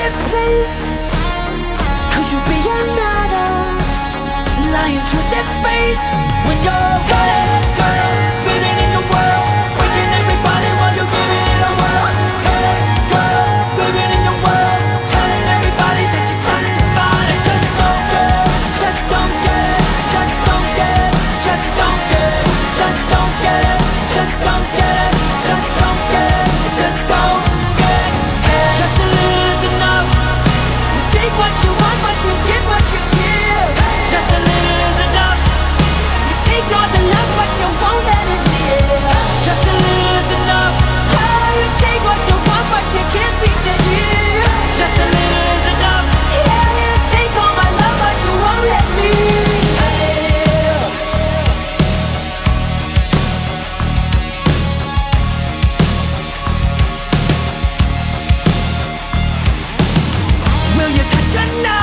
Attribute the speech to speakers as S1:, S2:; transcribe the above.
S1: this place? Could you be another? Lying to this face when you're running, girl, living in your world, breaking everybody while you're giving it a whirl. Hey, girl, living in your world, telling everybody that you're justified. I just don't get it, I just don't get it, just don't get it, just don't get it, just don't get it, just don't get it, just don't get it, just don't get it. Just a little is enough. You take what you want, but you get what you give. Just a little is enough. You take all the love, but you won't let it live. Just a little is enough. Oh, you take what you want, but you can't seem to give. Just a little is enough. Yeah, you take all my love, but you won't let me live. Will you touch another?